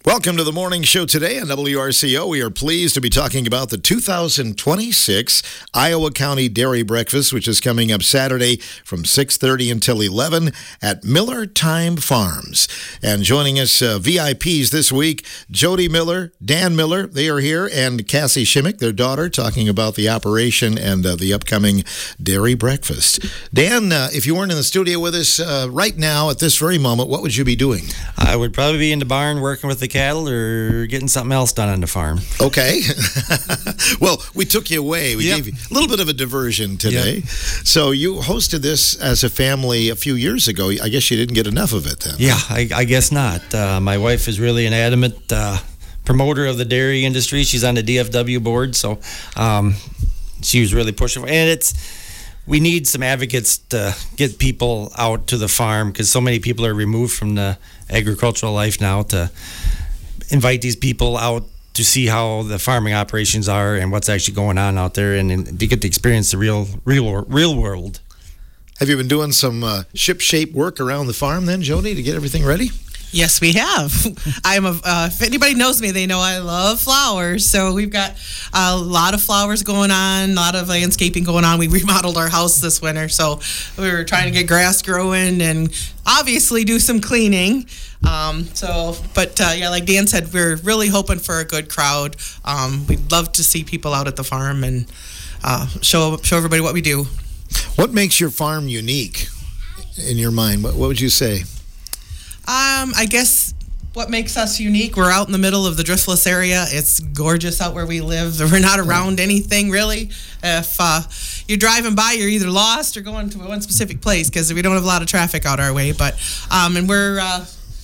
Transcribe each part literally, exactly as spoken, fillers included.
Welcome to the morning show today on W R C O. We are pleased to be talking about the two thousand twenty-six Iowa County Dairy Breakfast, which is coming up Saturday from six thirty until eleven at Miller Time Farms. And joining us, uh, V I Ps this week, Jody Miller, Dan Miller, they are here, and Cassie Shimmick, their daughter, talking about the operation and uh, the upcoming dairy breakfast. Dan, uh, if you weren't in the studio with us uh, right now at this very moment, what would you be doing? I would probably be in the barn working with the cattle or getting something else done on the farm. Okay. Well, we took you away. We yep. gave you a little bit of a diversion today. Yep. So you hosted this as a family a few years ago. I guess you didn't get enough of it then. Yeah, I, I guess not. Uh, my wife is really an adamant uh, promoter of the dairy industry. She's on the D F W board, so um, she was really pushing. And it's we need some advocates to get people out to the farm because so many people are removed from the agricultural life now, to invite these people out to see how the farming operations are and what's actually going on out there, and, and to get to experience the real real real world. Have you been doing some uh, ship-shape work around the farm then, Jody, to get everything ready? Yes, we have. I'm a. Uh, if anybody knows me, they know I love flowers. So we've got a lot of flowers going on, a lot of landscaping going on. We remodeled our house this winter, so we were trying to get grass growing and obviously do some cleaning. Um, so, but uh, yeah, like Dan said, we're really hoping for a good crowd. Um, we'd love to see people out at the farm and uh, show show everybody what we do. What makes your farm unique in your mind? What, what would you say? Um, I guess what makes us unique, we're out in the middle of the Driftless area. It's gorgeous out where we live. We're not around anything, really. If uh, you're driving by, you're either lost or going to one specific place because we don't have a lot of traffic out our way. But um, and we're, uh,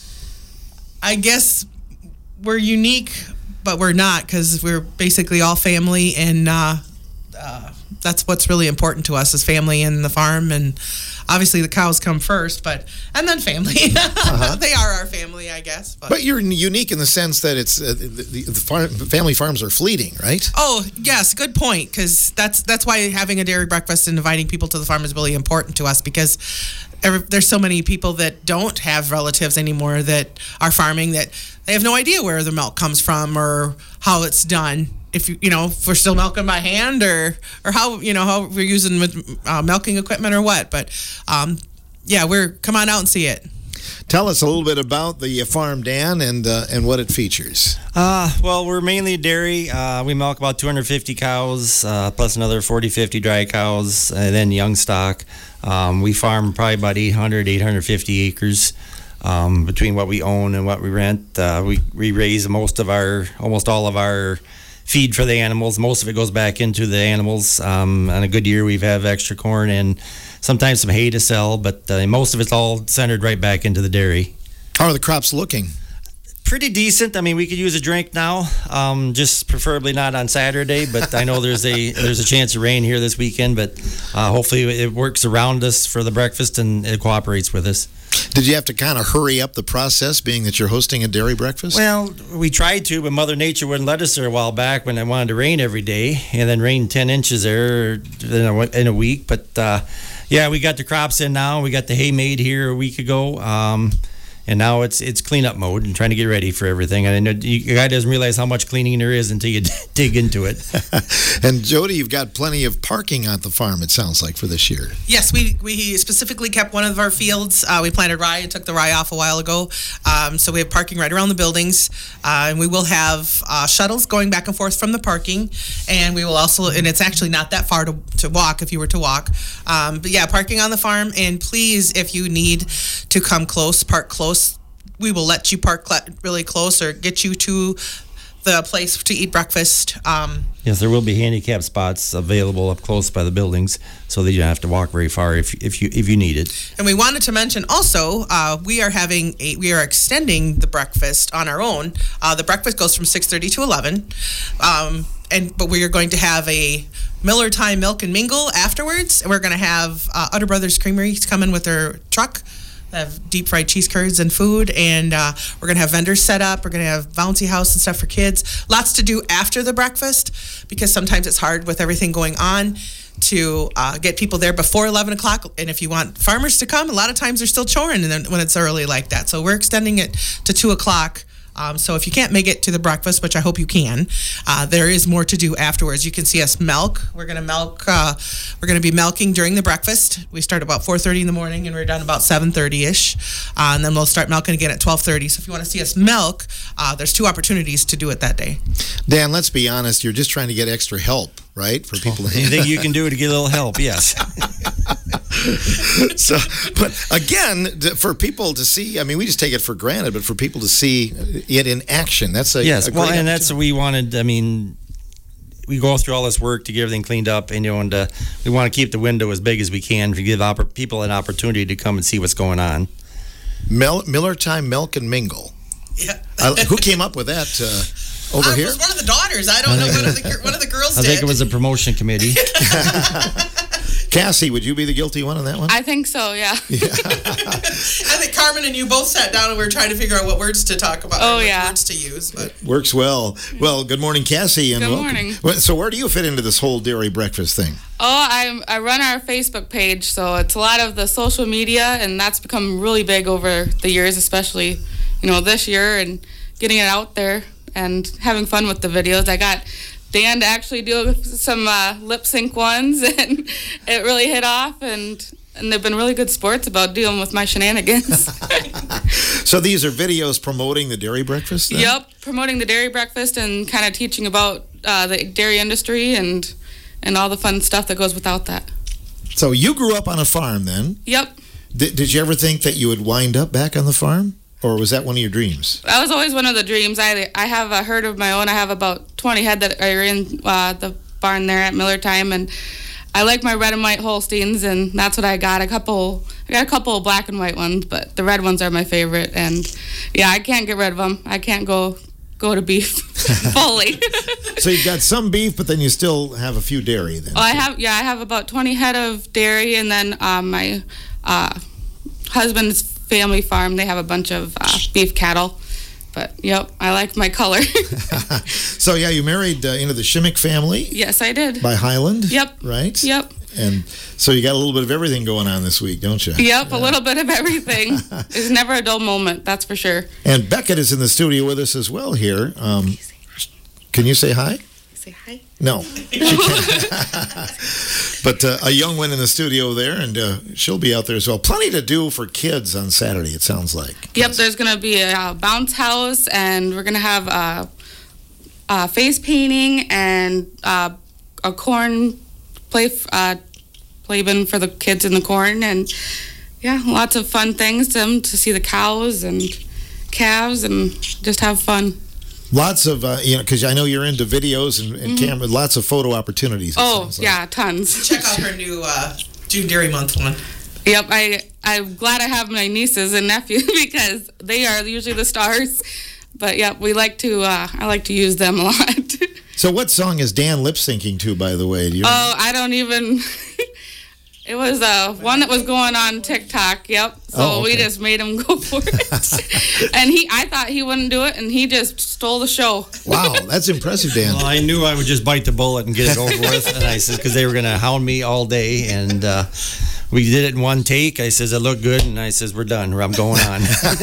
I guess, we're unique, but we're not because we're basically all family, and uh, uh, that's what's really important to us is family and the farm. And obviously the cows come first, but and then family. Uh-huh. They are our family, I guess. But, but you're unique in the sense that it's uh, the, the, the farm, family farms are fleeting, right? Oh yes, good point. Because that's that's why having a dairy breakfast and inviting people to the farm is really important to us, because every, there's so many people that don't have relatives anymore that are farming that they have no idea where the milk comes from or how it's done. If you you know if we're still milking by hand or or how you know how we're using uh, milking equipment or what, but um, yeah, we're come on out and see it. Tell us a little bit about the farm, Dan, and uh, and what it features. Uh, well, we're mainly dairy. Uh, we milk about two hundred fifty cows, uh, plus another forty, fifty dry cows, and then young stock. Um, we farm probably about eight hundred, eight hundred fifty acres. Um, between what we own and what we rent. Uh, we, we raise most of our, almost all of our feed for the animals. Most of it goes back into the animals. Um, on a good year, we have extra corn and sometimes some hay to sell, but uh, most of it's all centered right back into the dairy. How are the crops looking? Pretty decent. I mean, we could use a drink now, um, just preferably not on Saturday, but I know there's a there's a chance of rain here this weekend, but uh, hopefully it works around us for the breakfast and it cooperates with us. Did you have to kind of hurry up the process, being that you're hosting a dairy breakfast? Well, we tried to, but Mother Nature wouldn't let us there a while back when it wanted to rain every day, and then rained ten inches there in a, in a week. But, uh, yeah, we got the crops in now. We got the hay made here a week ago, um, and now it's it's cleanup mode and trying to get ready for everything. And I know you guy doesn't realize how much cleaning there is until you dig into it. And, Jody, you've got plenty of parking on the farm, it sounds like, for this year. Yes, we, we specifically kept one of our fields. Uh, we planted rye and took the rye off a while ago. Um, so we have parking right around the buildings. Uh, and we will have uh, shuttles going back and forth from the parking. And we will also, and it's actually not that far to, to walk if you were to walk. Um, but yeah, parking on the farm. And please, if you need to come close, park close, we will let you park really close or get you to the place to eat breakfast. Um, yes, there will be handicap spots available up close by the buildings, so that you don't have to walk very far if if you if you need it. And we wanted to mention also, uh, we are having a we are extending the breakfast on our own. Uh, the breakfast goes from six thirty to eleven, um, and but we are going to have a Miller Time Milk and Mingle afterwards. And we're going to have uh, Utter Brothers Creamery come in with their truck. They have deep fried cheese curds and food, and uh, we're gonna have vendors set up. We're gonna have bouncy house and stuff for kids. Lots to do after the breakfast, because sometimes it's hard with everything going on to uh, get people there before eleven o'clock. And if you want farmers to come, a lot of times they're still choring and then when it's early like that. So we're extending it to two o'clock Um, so if you can't make it to the breakfast, which I hope you can, uh, there is more to do afterwards. You can see us milk. We're going to milk. Uh, we're going to be milking during the breakfast. We start about four thirty in the morning, and we're done about seven thirty-ish. Uh, and then we'll start milking again at twelve thirty. So if you want to see us milk, uh, there's two opportunities to do it that day. Dan, let's be honest. You're just trying to get extra help, right? For people. To Anything you can do to get a little help, yes. So, but again, for people to see, I mean, we just take it for granted, but for people to see it in action, that's a yes. A well, great and that's what we wanted. I mean, we go through all this work to get everything cleaned up, and you know, and uh, we want to keep the window as big as we can to give oppor- people an opportunity to come and see what's going on. Mel- Miller Time Milk and Mingle. Yeah. uh, who came up with that? Uh, over uh, here? It was one of the daughters. I don't I know. think- One of the one of the girls I did. think it was a promotion committee. Cassie, would you be the guilty one on that one? I think so, yeah. I think Carmen and you both sat down and we were trying to figure out what words to talk about. Oh, or what yeah. words to use. But Works well. Well, good morning, Cassie, and Good welcome. morning. Well, So, where do you fit into this whole dairy breakfast thing? Oh, I I run our Facebook page, so it's a lot of the social media, and that's become really big over the years, especially, you know, this year, and getting it out there and having fun with the videos. I got Dan to actually do some uh, lip sync ones, and it really hit off, and and they've been really good sports about dealing with my shenanigans. So, these are videos promoting the dairy breakfast? Then? Yep, promoting the dairy breakfast and kind of teaching about uh, the dairy industry and and all the fun stuff that goes without that. So, you grew up on a farm then. Yep. D- did you ever think that you would wind up back on the farm? Or was that one of your dreams? That was always one of the dreams. I I have a herd of my own. I have about twenty head that are in uh, the barn there at Miller Time, and I like my red and white Holsteins, and that's what I got. A couple, I got a couple of black and white ones, but the red ones are my favorite. And yeah, I can't get rid of them. I can't go go to beef fully. So you've got some beef, but then you still have a few dairy then. Oh, I have yeah, I have about twenty head of dairy, and then um, my uh, husband's family farm, they have a bunch of uh, beef cattle. But yep, I like my color. So yeah, you married uh, into the Shimmick family Yes, I did. by Highland. Yep. Right. Yep. And so you got a little bit of everything going on this week, don't you? Yep, a little bit of everything. There's never a dull moment, that's for sure. And Beckett is in the studio with us as well here. Um, can you say hi? Say hi. No. She can't. But uh, a young one in the studio there, and uh, she'll be out there as well. Plenty to do for kids on Saturday, it sounds like. Yep, there's going to be a uh, bounce house, and we're going to have uh, uh, face painting and uh, a corn play uh, play bin for the kids in the corn, and yeah, lots of fun things to them to see the cows and calves and just have fun. Lots of, uh, you know, because I know you're into videos and, and Mm-hmm. camera, lots of photo opportunities. it Oh, sounds like. yeah, tons. check out her new uh, June Dairy Month one. Yep, I, I'm glad I have my nieces and nephews because they are usually the stars. But yeah, we like to, uh, I like to use them a lot. So what song is Dan lip syncing to, by the way? Do you Oh, I don't even. It was uh, one that was going on TikTok. Yep. So Oh, okay. we just made him go for it, and he. I thought he wouldn't do it, and he just stole the show. Wow, that's impressive, Dan. Well, I knew I would just bite the bullet and get it over with. And I said, because they were going to hound me all day. And uh, we did it in one take. I says, it looked good. And I says, we're done. I'm going on.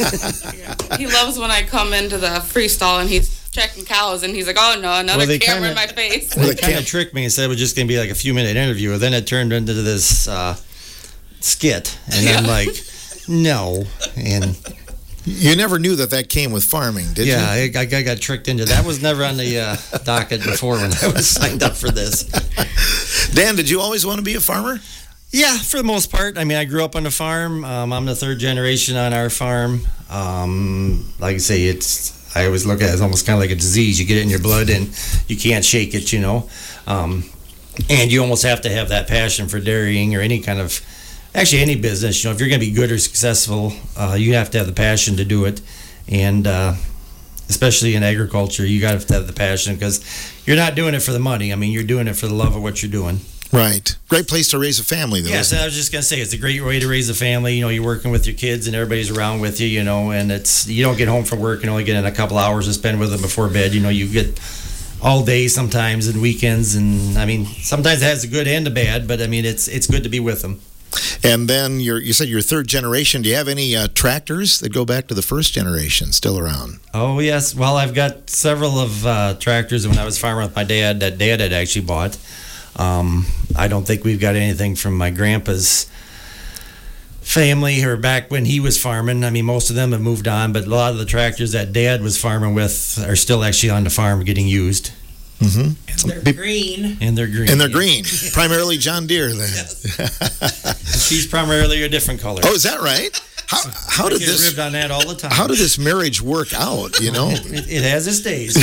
He loves when I come into the freestyle and he's checking cows, and he's like, "Oh no, another Well, they camera in kinda- my face." Well, They kind of tricked me and said it was just going to be like a few minute interview. And then it turned into this uh, skit. And I'm Yeah. like, no. And You never knew that that came with farming, did yeah, you? I, I got tricked into that. Was never on the uh, docket before when I was signed up for this. Dan, did you always want to be a farmer? Yeah, for the most part. I mean, I grew up on a farm. Um, I'm the third generation on our farm. Um, like I say, it's I always look at it as almost kind of like a disease. You get it in your blood and you can't shake it, you know. Um, and you almost have to have that passion for dairying or any kind of, actually any business. You know, if you're going to be good or successful, uh, you have to have the passion to do it. And uh, especially in agriculture, you got to have the passion because you're not doing it for the money. I mean, you're doing it for the love of what you're doing. Right. Great place to raise a family, though. Yes, isn't it? I was just gonna say it's a great way to raise a family. You know, you're working with your kids and everybody's around with you. You know, and it's you don't get home from work and only get in a couple hours to spend with them before bed. You know, you get all day sometimes and weekends, and I mean sometimes it has a good and a bad, but I mean it's it's good to be with them. And then you're, you said you're third generation. Do you have any uh, tractors that go back to the first generation still around? Oh, yes. Well, I've got several of uh, tractors when I was farming with my dad that Dad had actually bought. Um, I don't think we've got anything from my grandpa's family or back when he was farming. I mean, most of them have moved on, but a lot of the tractors that Dad was farming with are still actually on the farm getting used. Mm-hmm. And they're green. And they're green. And they're green. Primarily John Deere then. Yes. She's primarily a different color. Oh, is that right? How, how I did get this ribbed on that all the time. How did this marriage work out, you know? It, it has its days.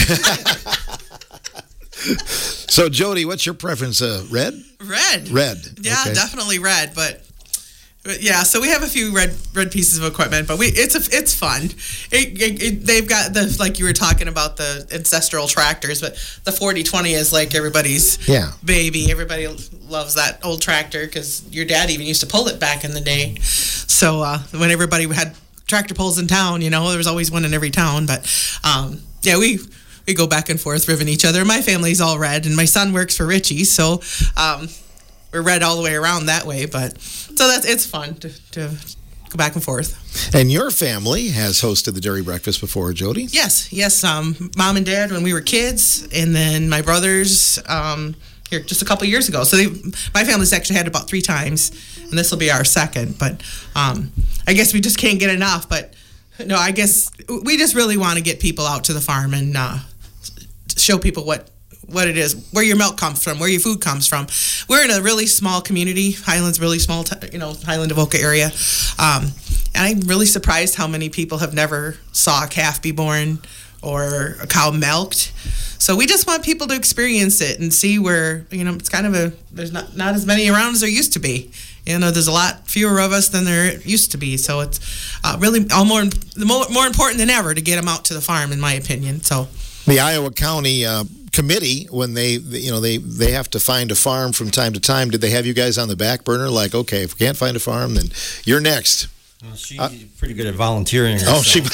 So, Jody, what's your preference? Uh, red? Red. Red. Yeah, Okay. definitely red. But, but yeah, so we have a few red red pieces of equipment, but we it's a, it's fun. It, it, it, they've got the like you were talking about the ancestral tractors, but the forty twenty is like everybody's Yeah. baby. Everybody loves that old tractor because your dad even used to pull it back in the day. So uh, when everybody had tractor pulls in town, you know, there was always one in every town. But um, yeah, we. We go back and forth, ribbing each other. My family's all red, and my son works for Ritchie, so um, we're red all the way around that way. But so that's it's fun to, to go back and forth. And your family has hosted the Dairy Breakfast before, Jody? Yes, yes. Um, Mom and Dad when we were kids, and then my brothers um, here just a couple years ago. So they, my family's actually had it about three times, and this will be our second. But um, I guess we just can't get enough. But no, I guess we just really want to get people out to the farm and uh, show people what what it is, where your milk comes from, where your food comes from. We're in a really small community. Highland's really small, t- you know, Highland Avoca area. Um, and I'm really surprised how many people have never saw a calf be born or a cow milked. So we just want people to experience it and see where, you know, it's kind of a, there's not, not as many around as there used to be. You know, there's a lot fewer of us than there used to be. So it's uh, really all more, more more important than ever to get them out to the farm, in my opinion. So the Iowa County uh, committee, when they, you know, they, they have to find a farm from time to time, did they have you guys on the back burner? Like, okay, if we can't find a farm, then you're next. Well, she's uh, pretty good at volunteering herself. Oh, she...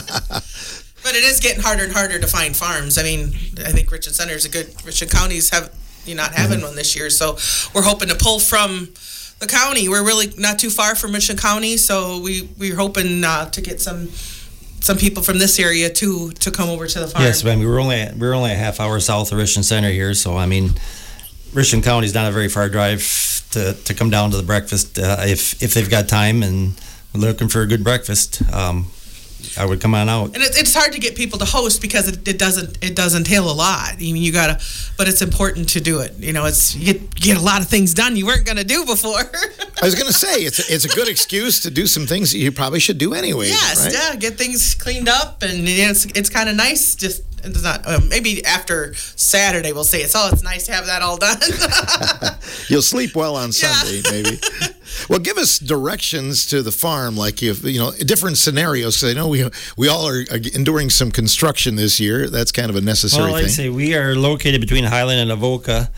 But it is getting harder and harder to find farms. I mean, I think Richland Center is a good, Richland County's have, you not having mm-hmm. one this year. So we're hoping to pull from the county. We're really not too far from Richland County. So we, we're hoping uh, to get some some people from this area too to come over to the farm. Yes, I mean, we're only we're only a half hour south of Richland Center here, so I mean, Richland County's not a very far drive to, to come down to the breakfast uh, if if they've got time and looking for a good breakfast. Um, I would come on out. And it, it's hard to get people to host because it, it doesn't it does entail a lot. I mean, you gotta, but it's important to do it. You know, it's you get, get a lot of things done you weren't gonna do before. I was gonna say it's a, it's a good excuse to do some things that you probably should do anyway. Yes, right? yeah, get things cleaned up, and you know, it's it's kind of nice. Just it's not um, maybe after Saturday we'll say it's oh it's nice to have that all done. You'll sleep well on Sunday, yeah. maybe. Well, give us directions to the farm, like you you know different scenarios. Because I know we we all are enduring some construction this year. That's kind of a necessary well, like thing. I say, we are located between Highland and Avoca.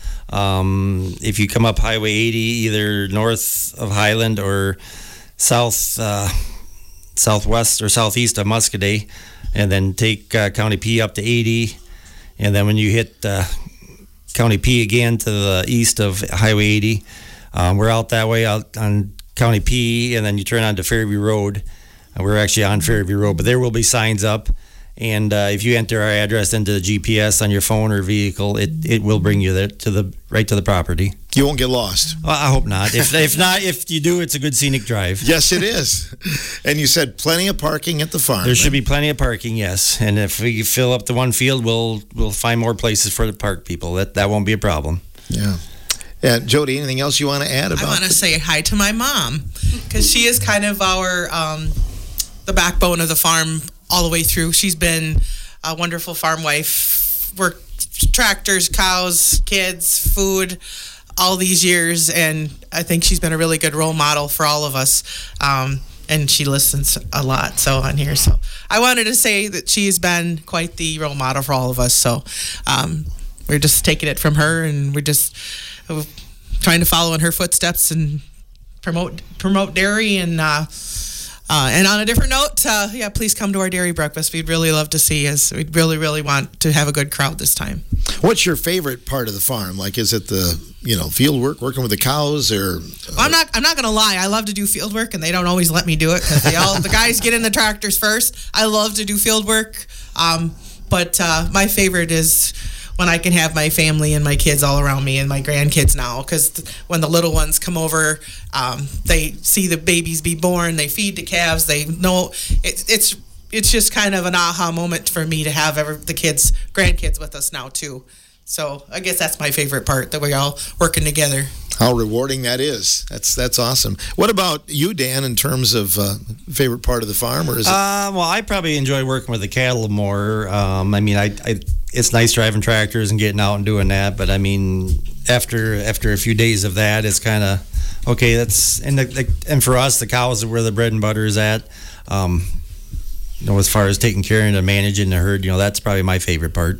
Um, if you come up Highway eighty, either north of Highland or south uh, southwest or southeast of Muscoda, and then take uh, County P up to eighty, and then when you hit uh, County P again to the east of Highway eighty. Um, we're out that way out on County P, and then you turn onto Fairview Road. And we're actually on Fairview Road, but there will be signs up. And uh, if you enter our address into the G P S on your phone or vehicle, it, it will bring you there to the right to the property. You won't get lost. Well, I hope not. If if not, if you do, it's a good scenic drive. Yes, it is. And you said plenty of parking at the farm. There should be plenty of parking, yes. And if we fill up the one field, we'll we'll find more places for the park people. That that won't be a problem. Yeah. Yeah, Jody, anything else you want to add about? I want to say hi to my mom because she is kind of our um, the backbone of the farm all the way through. She's been a wonderful farm wife, worked tractors, cows, kids, food, all these years, and I think she's been a really good role model for all of us. Um, and she listens a lot, so on here. So I wanted to say that she's been quite the role model for all of us. So um, we're just taking it from her, and we're just trying to follow in her footsteps and promote promote dairy and uh, Uh, and on a different note, uh, yeah, please come to our dairy breakfast. We'd really love to see us. We'd really, really want to have a good crowd this time. What's your favorite part of the farm? Like, is it the, you know, field work, working with the cows, or? Uh... Well, I'm not. I'm not going to lie. I love to do field work, and they don't always let me do it because they all the guys get in the tractors first. I love to do field work, um, but uh, my favorite is when I can have my family and my kids all around me and my grandkids now, because th- when the little ones come over, um, they see the babies be born, they feed the calves, they know it, it's it's just kind of an aha moment for me to have ever, the kids, grandkids with us now too. So I guess that's my favorite part, that we're all working together. How rewarding that is. That's that's awesome. What about you, Dan, in terms of uh, favorite part of the farm? Or is it... Uh, well, I probably enjoy working with the cattle more. Um, I mean, I, I it's nice driving tractors and getting out and doing that, but I mean, after after a few days of that, it's kind of, okay, that's, and the, the, and for us, the cows are where the bread and butter is at. Um, you know, as far as taking care and managing the herd, you know, that's probably my favorite part.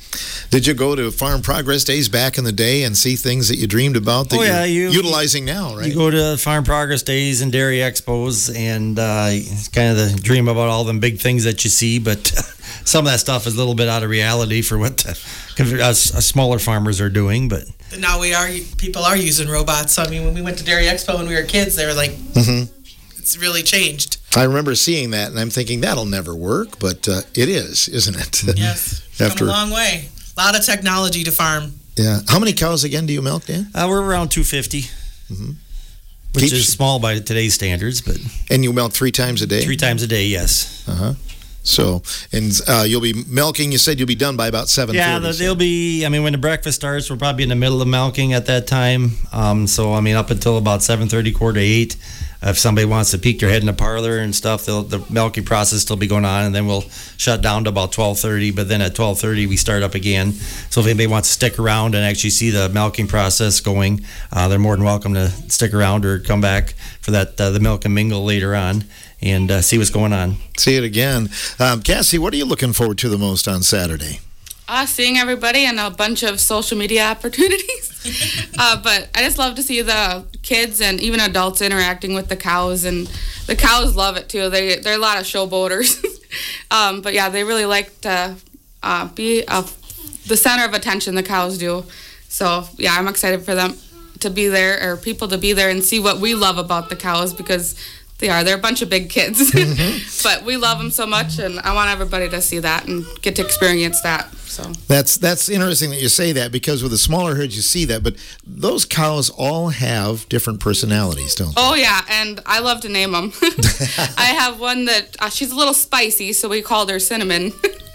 Did you go to Farm Progress Days back in the day and see things that you dreamed about that oh, yeah, you're you, utilizing now, right? You go to Farm Progress Days and Dairy Expos, and uh, it's kind of the dream about all them big things that you see, but some of that stuff is a little bit out of reality for what the, us, us smaller farmers are doing. But now we are, people are using robots. So, I mean, when we went to Dairy Expo when we were kids, they were like, mm-hmm. It's really changed. I remember seeing that, and I'm thinking, that'll never work, but uh, it is, isn't it? Yes, it's After, come a long way. A lot of technology to farm. Yeah. How many cows, again, do you milk, Dan? Uh, we're around two hundred fifty, mm-hmm. which Keeps, is small by today's standards. But And you milk three times a day? Three times a day, yes. Uh-huh. So, and uh, you'll be milking, you said you'll be done by about seven thirty. Yeah, the, they'll be, I mean, when the breakfast starts, we're probably in the middle of milking at that time. Um, so, I mean, up until about seven thirty, quarter to eight. If somebody wants to peek their head in the parlor and stuff, they'll, the milking process still be going on, and then we'll shut down to about twelve thirty. But then at twelve thirty, we start up again. So if anybody wants to stick around and actually see the milking process going, uh, they're more than welcome to stick around or come back for that uh, the milk and mingle later on and uh, see what's going on. See it again. Um, Cassie, what are you looking forward to the most on Saturday? Uh, seeing everybody and a bunch of social media opportunities. uh, but I just love to see the kids and even adults interacting with the cows, and the cows love it too. They, they're a lot of showboaters. um, but yeah, they really like to uh, be uh, the center of attention, the cows do. So yeah, I'm excited for them to be there, or people to be there and see what we love about the cows, because they are. They're a bunch of big kids. Mm-hmm. But we love them so much, and I want everybody to see that and get to experience that. So That's that's interesting that you say that, because with the smaller herds you see that, but those cows all have different personalities, don't they? Oh, yeah, and I love to name them. I have one that, uh, she's a little spicy, so we called her Cinnamon.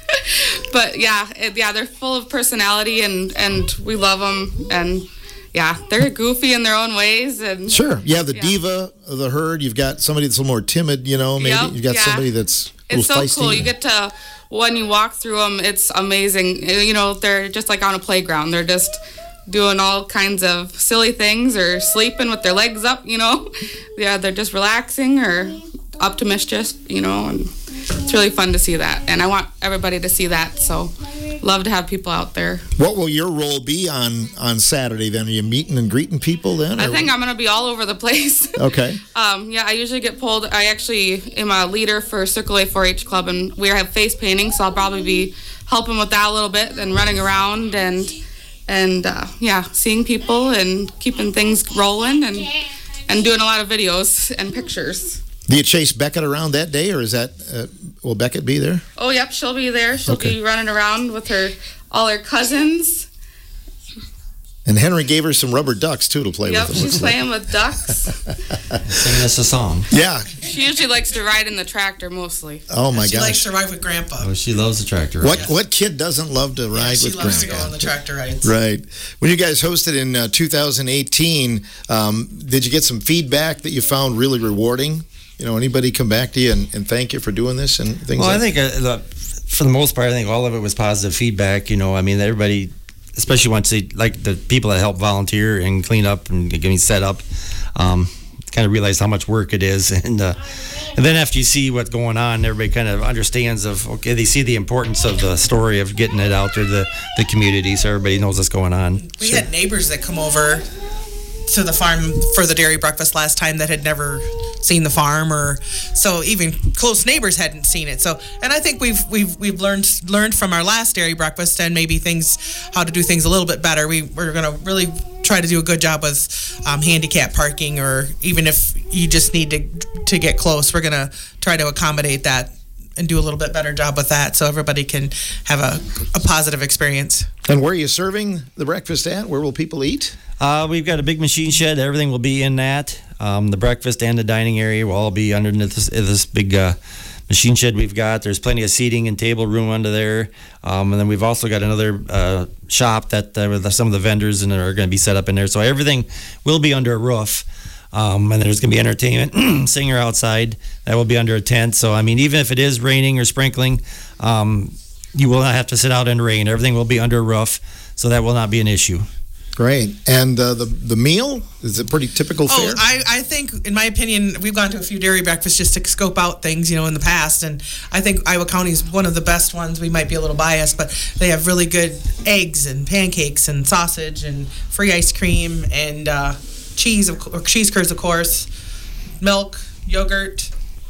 But yeah, it, yeah, they're full of personality, and, and we love them, and yeah, they're goofy in their own ways. And sure. You have the yeah. diva of the herd. You've got somebody that's a little more timid, you know, maybe. Yep, You've got yeah. somebody that's a It's so feisty. cool. You get to, when you walk through them, it's amazing. You know, they're just like on a playground. They're just doing all kinds of silly things, or sleeping with their legs up, you know. Yeah, they're just relaxing or up to mischief, you know, and it's really fun to see that. And I want everybody to see that, so love to have people out there. What will your role be on, on Saturday then? Are you meeting and greeting people then? I think I'm going to be all over the place. Okay. um, yeah, I usually get pulled. I actually am a leader for Circle A four H Club, and we have face painting, so I'll probably be helping with that a little bit and running around and, and uh, yeah, seeing people and keeping things rolling and, and doing a lot of videos and pictures. Do you chase Beckett around that day, or is that, uh, will Beckett be there? Oh, yep, she'll be there. She'll okay. be running around with her, all her cousins. And Henry gave her some rubber ducks, too, to play yep, with. Yep, she's playing like. with ducks. Singing us a song. Yeah. She usually likes to ride in the tractor, mostly. Oh, my gosh. She likes to ride with Grandpa. Oh, she loves the tractor ride. What, yes. what kid doesn't love to ride yeah, with Grandpa? She loves to go on the tractor rides. Right. When you guys hosted in uh, two thousand eighteen, um, did you get some feedback that you found really rewarding? You know, anybody come back to you and, and thank you for doing this and things well, like that? Well, I think uh, for the most part, I think all of it was positive feedback. You know, I mean, everybody, especially once they, like the people that help volunteer and clean up and get me set up, um, kind of realize how much work it is. And uh, and then after you see what's going on, everybody kind of understands of, okay, they see the importance of the story of getting it out to the, the community, so everybody knows what's going on. We so. had neighbors that come over to the farm for the dairy breakfast last time that had never seen the farm, or so even close neighbors hadn't seen it. So, and I think we've we've we've learned learned from our last dairy breakfast, and maybe things how to do things a little bit better. We we're gonna really try to do a good job with um, handicap parking, or even if you just need to to get close, we're gonna try to accommodate that and do a little bit better job with that, so everybody can have a, a positive experience. And where are you serving the breakfast at? Where will people eat? Uh, we've got a big machine shed. Everything will be in that. Um, the breakfast and the dining area will all be underneath this, this big uh, machine shed we've got. There's plenty of seating and table room under there. Um, and then we've also got another uh, shop that uh, with some of the vendors and are going to be set up in there. So everything will be under a roof. Um, and there's going to be entertainment, singer outside. That will be under a tent. So, I mean, even if it is raining or sprinkling, um, you will not have to sit out in the rain. Everything will be under a roof, so that will not be an issue. Great. And uh, the the meal, is it pretty typical fare? Oh, I, I think, in my opinion, we've gone to a few dairy breakfasts just to scope out things, you know, in the past. And I think Iowa County is one of the best ones. We might be a little biased, but they have really good eggs and pancakes and sausage and free ice cream and uh, cheese, of, or cheese curds, of course, milk, yogurt.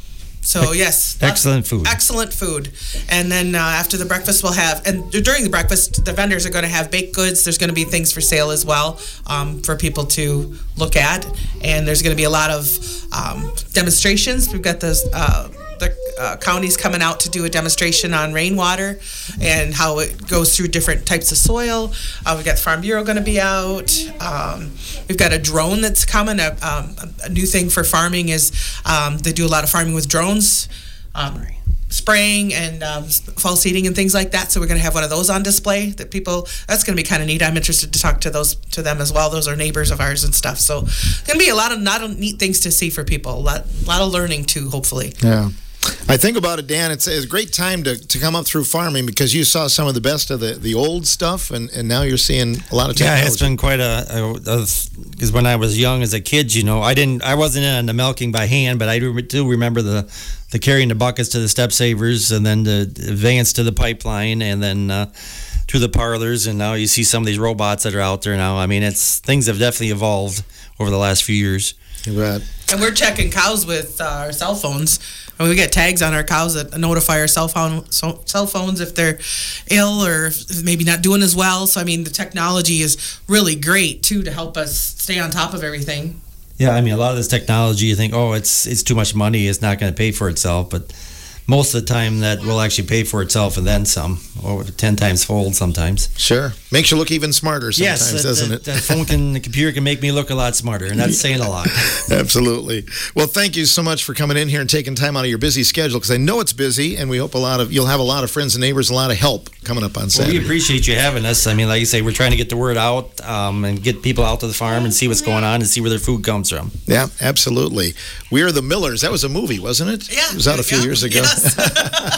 So, yes. Excellent food. Excellent food. And then uh, after the breakfast, we'll have, and during the breakfast, the vendors are going to have baked goods. There's going to be things for sale as well um, for people to look at. And there's going to be a lot of um, demonstrations. We've got this, uh, the uh, county's coming out to do a demonstration on rainwater and how it goes through different types of soil. Uh, we've got the Farm Bureau going to be out. Um, we've got a drone that's coming. A, um, a new thing for farming is um, they do a lot of farming with drones, um, spraying and um, fall seeding and things like that. So we're going to have one of those on display that people, that's going to be kind of neat. I'm interested to talk to those to them as well. Those are neighbors of ours and stuff. So going to be a lot of not neat things to see for people. A lot, a lot of learning too, hopefully. Yeah. I think about it, Dan, it's, it's a great time to, to come up through farming because you saw some of the best of the, the old stuff, and, and now you're seeing a lot of technology. Yeah, it's been quite a, because when I was young as a kid, you know, I didn't, I wasn't in on the milking by hand, but I do, do remember the, the carrying the buckets to the step savers and then the advance to the pipeline and then uh, to the parlors, and now you see some of these robots that are out there now. I mean, it's things have definitely evolved over the last few years. You bet. And we're checking cows with uh, our cell phones. And we get tags on our cows that notify our cell phone so, cell phones if they're ill or maybe not doing as well. So I mean, the technology is really great too to help us stay on top of everything. Yeah, I mean, a lot of this technology, you think, oh, it's it's too much money, it's not going to pay for itself, but most of the time that will actually pay for itself and then some, or ten times fold sometimes. Sure. Makes you look even smarter sometimes, yes, doesn't that, it? That phone can, the computer can make me look a lot smarter, and that's saying a lot. Absolutely. Well, thank you so much for coming in here and taking time out of your busy schedule, because I know it's busy, and we hope a lot of you'll have a lot of friends and neighbors, a lot of help coming up on Saturday. Well, we appreciate you having us. I mean, like you say, we're trying to get the word out um, and get people out to the farm and see what's going on and see where their food comes from. Yeah, absolutely. We Are the Millers. That was a movie, wasn't it? Yeah. It was out a few yeah, years ago. Yes.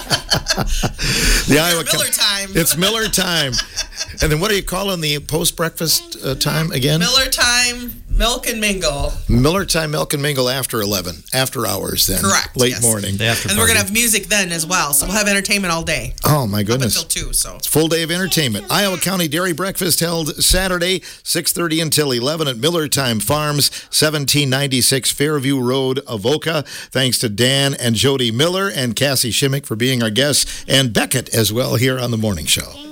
The Iowa Miller time. It's Miller time. And then what are you calling the post-breakfast uh, time again? Miller time, milk and mingle. Miller time, milk and mingle after eleven, after hours then. Correct, Late yes. morning. The after And we're party. going to have music then as well. So we'll have entertainment all day. Oh, my goodness. Up until two, so. Full day of entertainment. Iowa County Dairy Breakfast held Saturday, six thirty until eleven at Miller Time Farms, seventeen ninety-six Fairview Road, Avoca. Thanks to Dan and Jody Miller and Cassie Shimmick for being our guests, and Beckett as well here on The Morning Show.